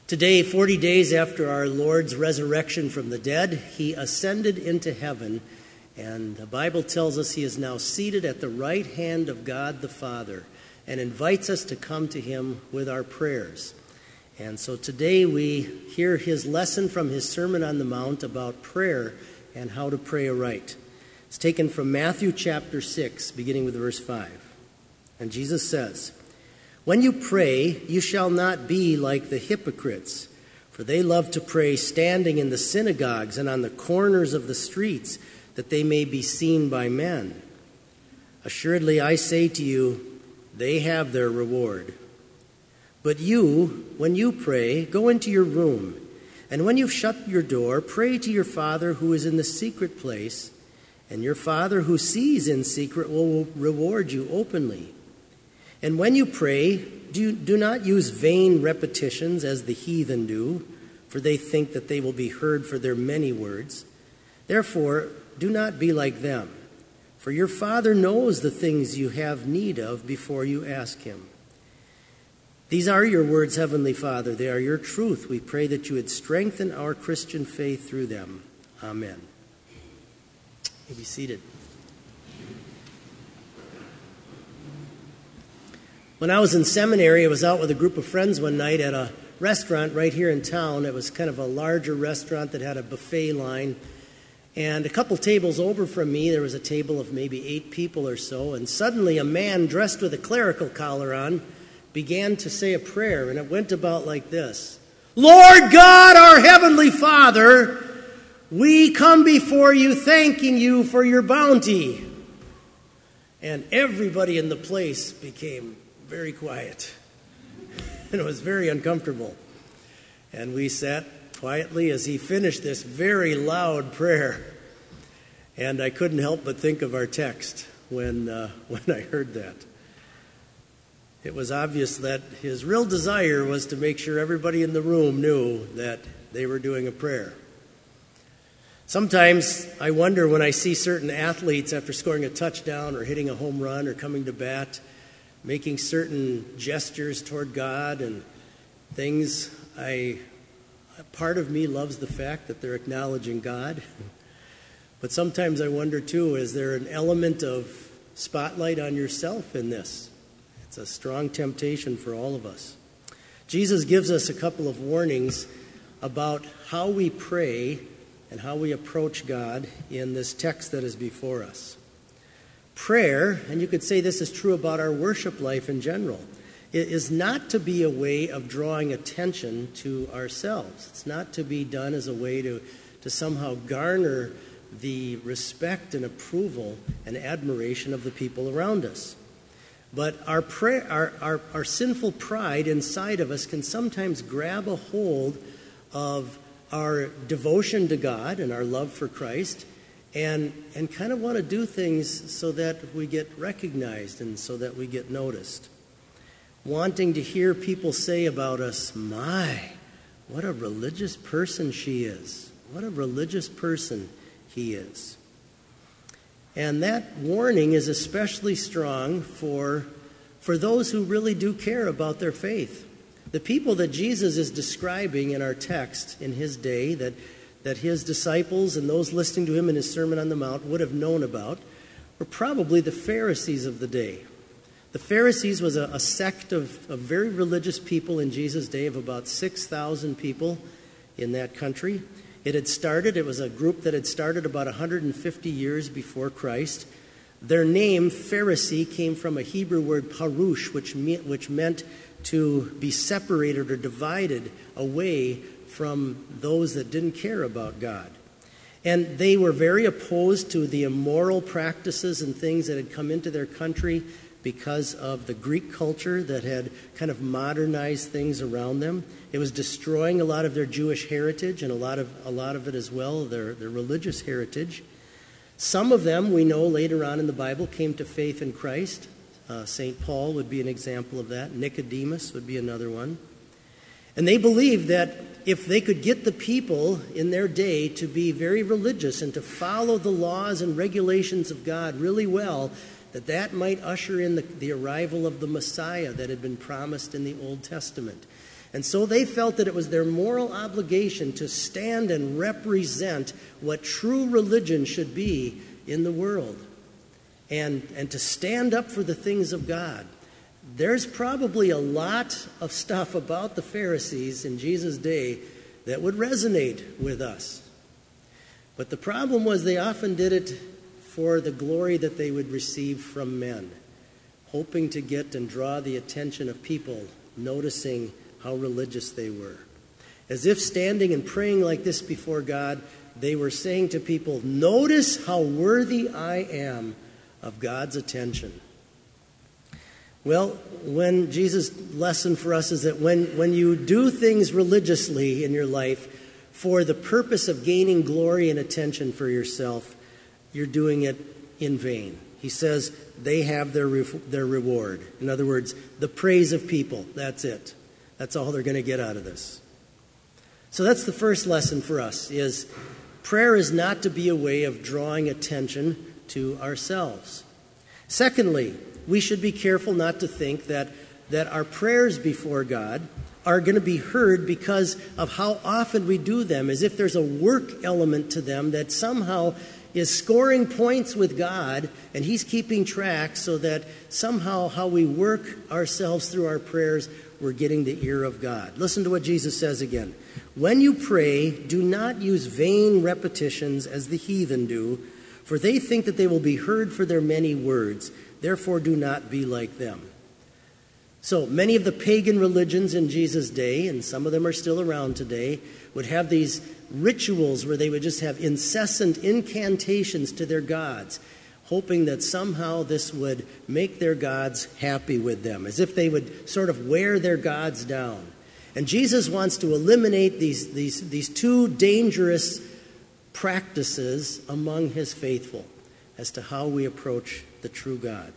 Today, 40 days after our Lord's resurrection from the dead, he ascended into heaven, and the Bible tells us he is now seated at the right hand of God the Father and invites us to come to him with our prayers. And so today we hear his lesson from his Sermon on the Mount about prayer and how to pray aright. It's taken from Matthew chapter 6, beginning with verse 5. And Jesus says, "When you pray, you shall not be like the hypocrites, for they love to pray standing in the synagogues and on the corners of the streets, that they may be seen by men. Assuredly, I say to you, they have their reward. But you, when you pray, go into your room, and when you've shut your door, pray to your Father who is in the secret place, and your Father who sees in secret will reward you openly. And when you pray, do not use vain repetitions as the heathen do, for they think that they will be heard for their many words. Therefore, do not be like them, for your Father knows the things you have need of before you ask him. These are your words, Heavenly Father. They are your truth. We pray that you would strengthen our Christian faith through them. Amen." You may be seated. When I was in seminary, I was out with a group of friends one night at a restaurant right here in town. It was kind of a larger restaurant that had a buffet line. And a couple tables over from me, there was a table of maybe 8 people or so. And suddenly a man dressed with a clerical collar on began to say a prayer. And it went about like this: "Lord God, our Heavenly Father, we come before you thanking you for your bounty." And everybody in the place became very quiet, and it was very uncomfortable. And we sat quietly as he finished this very loud prayer. And I couldn't help but think of our text when I heard that. It was obvious that his real desire was to make sure everybody in the room knew that they were doing a prayer. Sometimes I wonder when I see certain athletes after scoring a touchdown or hitting a home run or coming to bat, making certain gestures toward God and things, part of me loves the fact that they're acknowledging God. But sometimes I wonder too, is there an element of spotlight on yourself in this? It's a strong temptation for all of us. Jesus gives us a couple of warnings about how we pray and how we approach God in this text that is before us. Prayer, and you could say this is true about our worship life in general, it is not to be a way of drawing attention to ourselves. It's not to be done as a way to somehow garner the respect and approval and admiration of the people around us. But our prayer, our sinful pride inside of us can sometimes grab a hold of our devotion to God and our love for Christ, and kind of want to do things so that we get recognized and so that we get noticed. Wanting to hear people say about us, "My, what a religious person she is. What a religious person he is." And that warning is especially strong for those who really do care about their faith. The people that Jesus is describing in our text in his day, that his disciples and those listening to him in his Sermon on the Mount would have known about, were probably the Pharisees of the day. The Pharisees was a sect of very religious people in Jesus' day, of about 6,000 people in that country. It was a group that had started about 150 years before Christ. Their name, Pharisee, came from a Hebrew word parush, which meant to be separated or divided away from those that didn't care about God. And they were very opposed to the immoral practices and things that had come into their country because of the Greek culture that had kind of modernized things around them. It was destroying a lot of their Jewish heritage and a lot of it as well, their religious heritage. Some of them, we know later on in the Bible, came to faith in Christ. St. Paul would be an example of that. Nicodemus would be another one. And they believed that if they could get the people in their day to be very religious and to follow the laws and regulations of God really well, that might usher in the arrival of the Messiah that had been promised in the Old Testament. And so they felt that it was their moral obligation to stand and represent what true religion should be in the world, and to stand up for the things of God. There's probably a lot of stuff about the Pharisees in Jesus' day that would resonate with us. But the problem was they often did it for the glory that they would receive from men, hoping to get and draw the attention of people, noticing how religious they were. As if standing and praying like this before God, they were saying to people, notice how worthy I am of God's attention. Well, when Jesus' lesson for us is that when you do things religiously in your life for the purpose of gaining glory and attention for yourself, you're doing it in vain. He says they have their reward. In other words, the praise of people. That's it. That's all they're going to get out of this. So that's the first lesson for us, is prayer is not to be a way of drawing attention to ourselves. Secondly, we should be careful not to think that our prayers before God are going to be heard because of how often we do them, as if there's a work element to them that somehow is scoring points with God, and He's keeping track so that somehow how we work ourselves through our prayers, we're getting the ear of God. Listen to what Jesus says again. When you pray, do not use vain repetitions as the heathen do, for they think that they will be heard for their many words. Therefore, do not be like them. So many of the pagan religions in Jesus' day, and some of them are still around today, would have these rituals where they would just have incessant incantations to their gods, hoping that somehow this would make their gods happy with them, as if they would sort of wear their gods down. And Jesus wants to eliminate these two dangerous practices among His faithful as to how we approach the true God.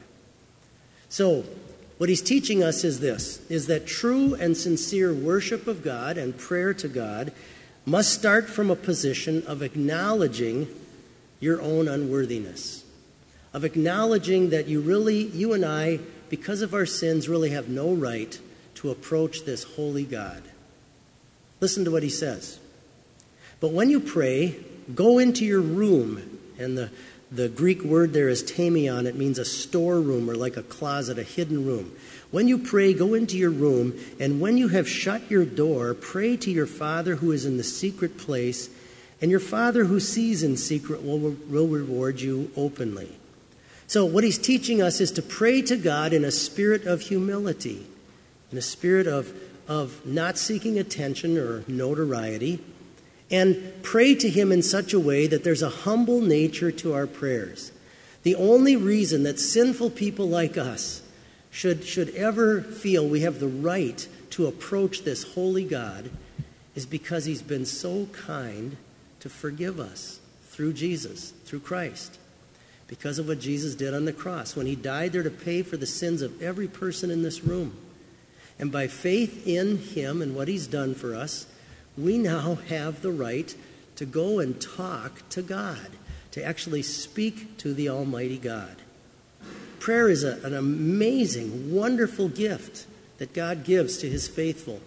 So, what He's teaching us is this, is that true and sincere worship of God and prayer to God must start from a position of acknowledging your own unworthiness, of acknowledging that you and I, because of our sins, really have no right to approach this holy God. Listen to what He says. But when you pray, go into your room, and the Greek word there is tamion. It means a storeroom or like a closet, a hidden room. When you pray, go into your room, and when you have shut your door, pray to your Father who is in the secret place, and your Father who sees in secret will reward you openly. So what He's teaching us is to pray to God in a spirit of humility, in a spirit of not seeking attention or notoriety, and pray to Him in such a way that there's a humble nature to our prayers. The only reason that sinful people like us should ever feel we have the right to approach this holy God is because He's been so kind to forgive us through Jesus, through Christ, because of what Jesus did on the cross when He died there to pay for the sins of every person in this room. And by faith in Him and what He's done for us, we now have the right to go and talk to God, to actually speak to the Almighty God. Prayer is an amazing, wonderful gift that God gives to His faithful.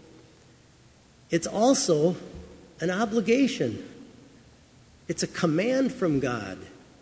It's also an obligation. It's a command from God.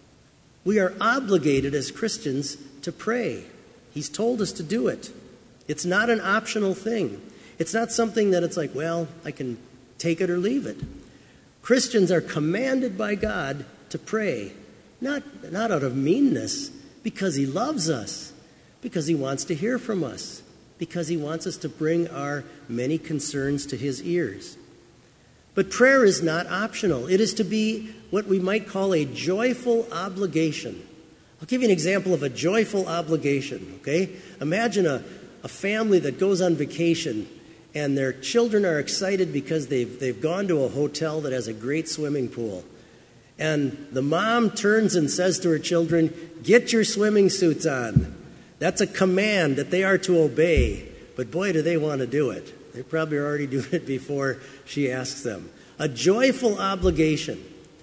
We are obligated as Christians to pray. He's told us to do it. It's not an optional thing. It's not something that it's like, well, I can take it or leave it. Christians are commanded by God to pray, not out of meanness, because He loves us, because He wants to hear from us, because He wants us to bring our many concerns to His ears. But prayer is not optional. It is to be what we might call a joyful obligation. I'll give you an example of a joyful obligation, okay? Imagine a family that goes on vacation and their children are excited because they've gone to a hotel that has a great swimming pool. And the mom turns and says to her children, "Get your swimming suits on." That's a command that they are to obey. But boy, do they want to do it. They probably are already doing it before she asks them. A joyful obligation.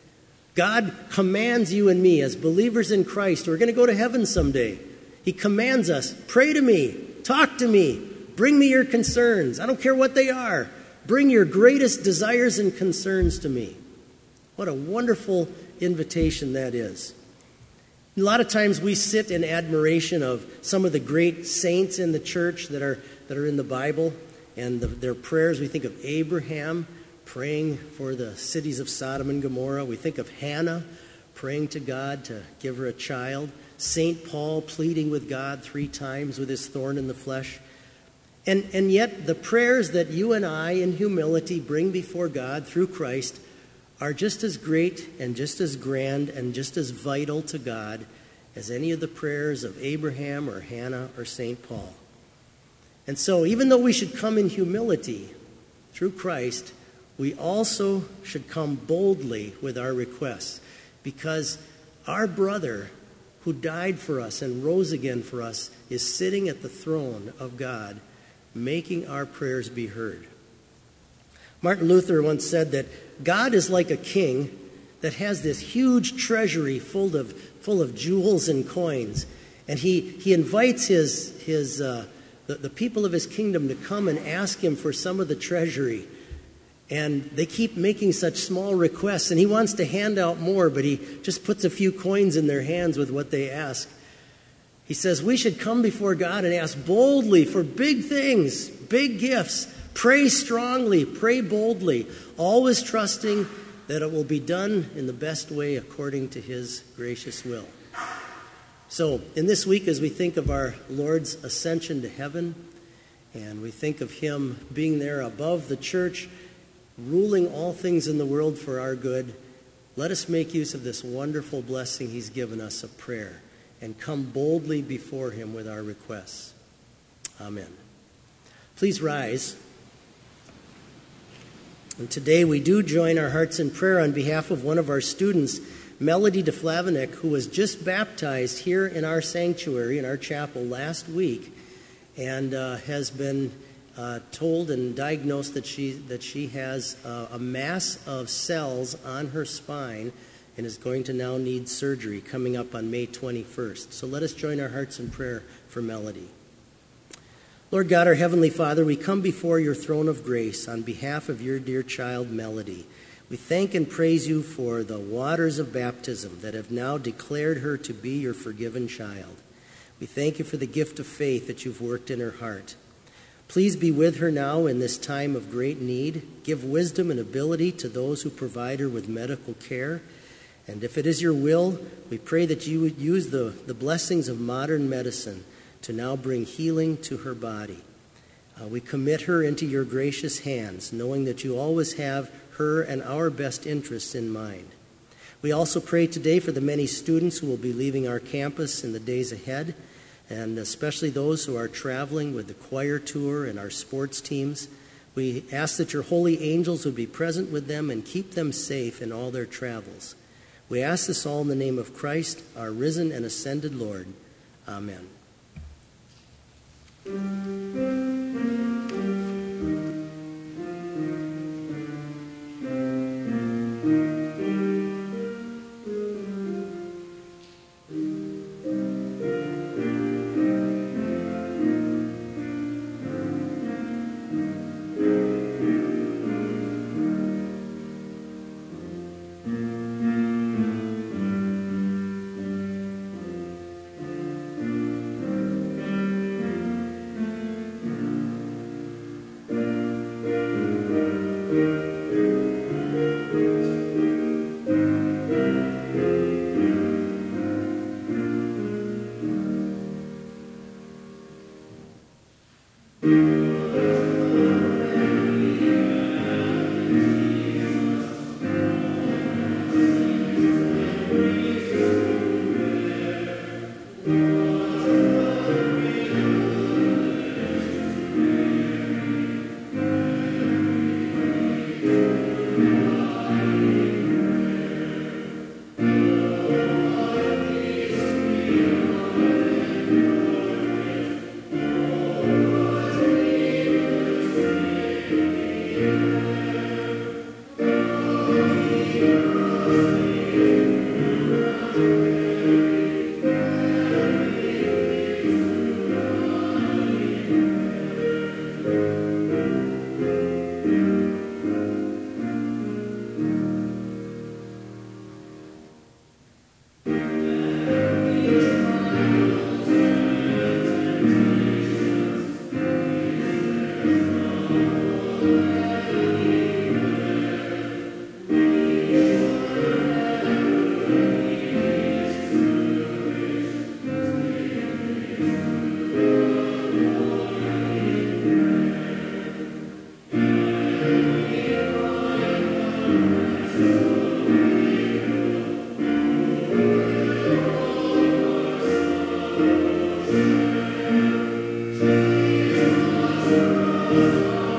God commands you and me as believers in Christ. We're going to go to heaven someday. He commands us, pray to me, talk to me, Bring me your concerns. I don't care what they are. Bring your greatest desires and concerns to me. What a wonderful invitation that is. A lot of times we sit in admiration of some of the great saints in the church that are in the Bible and their prayers. We think of Abraham praying for the cities of Sodom and Gomorrah. We think of Hannah praying to God to give her a child. St. Paul pleading with God 3 times with his thorn in the flesh. And yet the prayers that you and I in humility bring before God through Christ are just as great and just as grand and just as vital to God as any of the prayers of Abraham or Hannah or St. Paul. And so even though we should come in humility through Christ, we also should come boldly with our requests, because our brother who died for us and rose again for us is sitting at the throne of God, making our prayers be heard. Martin Luther once said that God is like a king that has this huge treasury full of jewels and coins, and he invites the people of his kingdom to come and ask him for some of the treasury. And they keep making such small requests, and he wants to hand out more, but he just puts a few coins in their hands with what they ask. He says we should come before God and ask boldly for big things, big gifts. Pray strongly, pray boldly, always trusting that it will be done in the best way according to his gracious will. So in this week, as we think of our Lord's ascension to heaven, and we think of him being there above the church, ruling all things in the world for our good, let us make use of this wonderful blessing he's given us of prayer and come boldly before him with our requests. Amen. Please rise. And today we do join our hearts in prayer on behalf of one of our students, Melody DeFlavinick, who was just baptized here in our sanctuary, in our chapel last week, and has been told and diagnosed that she has a mass of cells on her spine and is going to now need surgery coming up on May 21st. So let us join our hearts in prayer for Melody. Lord God, our Heavenly Father, we come before your throne of grace on behalf of your dear child, Melody. We thank and praise you for the waters of baptism that have now declared her to be your forgiven child. We thank you for the gift of faith that you've worked in her heart. Please be with her now in this time of great need. Give wisdom and ability to those who provide her with medical care. And if it is your will, we pray that you would use the blessings of modern medicine to now bring healing to her body. We commit her into your gracious hands, knowing that you always have her and our best interests in mind. We also pray today for the many students who will be leaving our campus in the days ahead, and especially those who are traveling with the choir tour and our sports teams. We ask that your holy angels would be present with them and keep them safe in all their travels. We ask this all in the name of Christ, our risen and ascended Lord. Amen.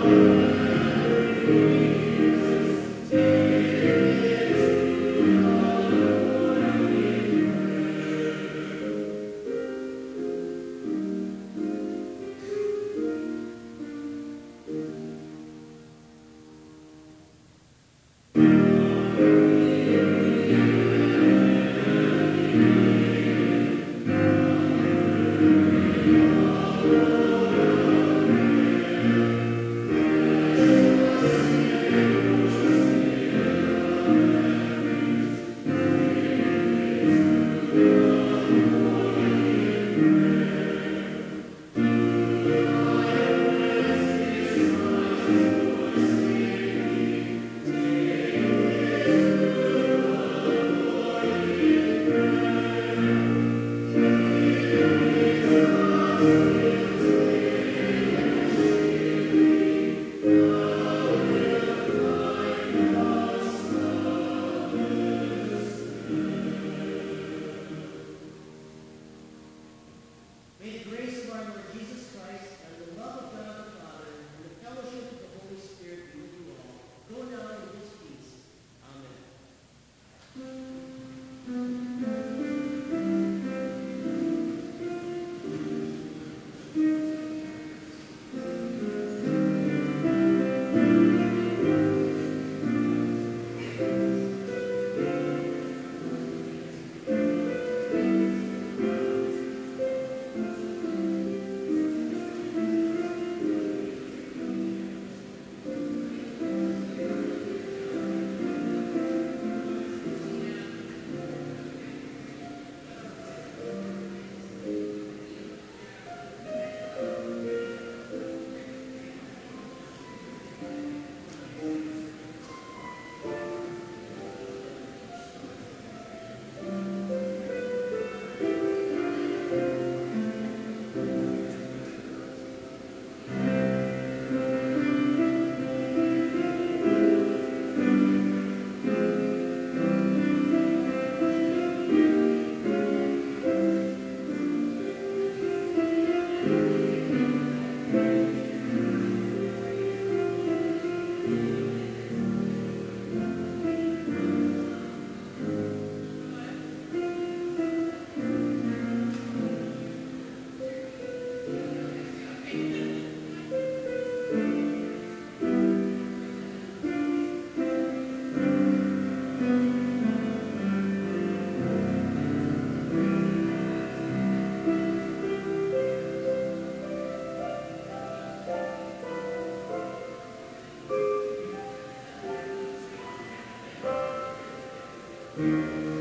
Amen.